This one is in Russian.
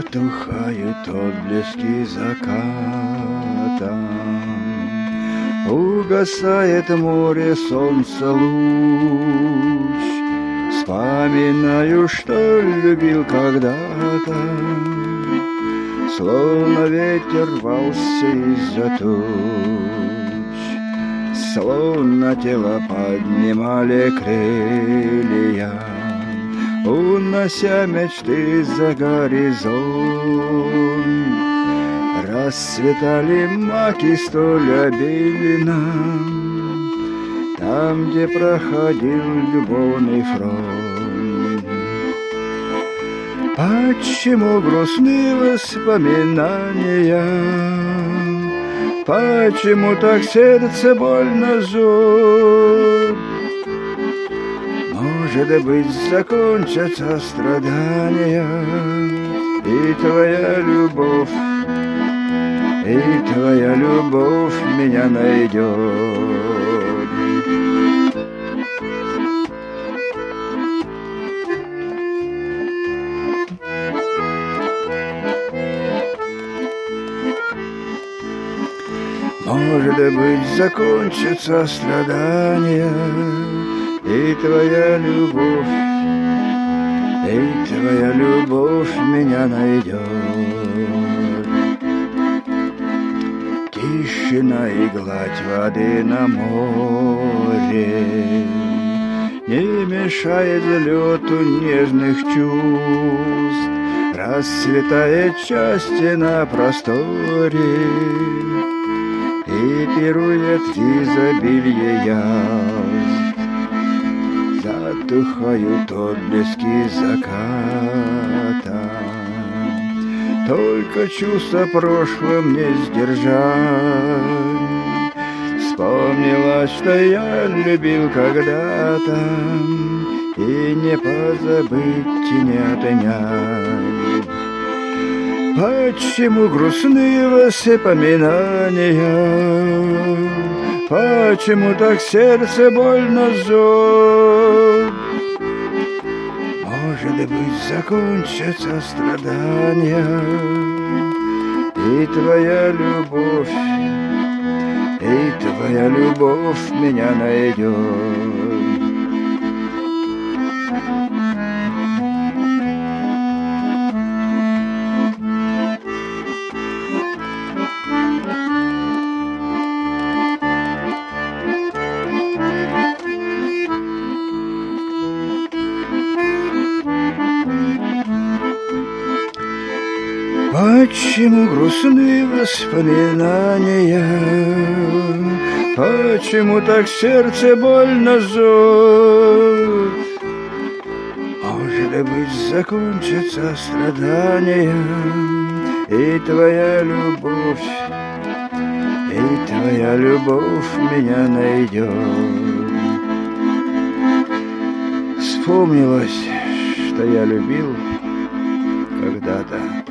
Затухают отблески заката, угасает море, солнца луч. Вспоминаю, что любил когда-то, словно ветер рвался из-за туч, словно тело поднимали крылья, унося мечты за горизонт. Расцветали маки столь обильно, там, где проходил любовный фронт. Почему грустны воспоминания? Почему так сердце больно зовет? Может быть, закончатся страдания, и твоя любовь меня найдет. Может быть, закончатся страдания, и твоя любовь меня найдет. Тишина и гладь воды на море не мешает взлету нежных чувств. Расцветает счастье на просторе и пирует в изобилие яств. Затухают отблески заката, только чувства прошлого мне сдержать. Вспомнилось, что я любил когда-то, и не позабыть, и не отнять. Почему грустны воспоминания? Почему так сердце больно зовет? Может быть, закончатся страдания, и твоя любовь меня найдет. Почему грустны воспоминания? Почему так сердце больно зовет? Может быть, закончатся страдания, и твоя любовь меня найдет. Вспомнилось, что я любил когда-то,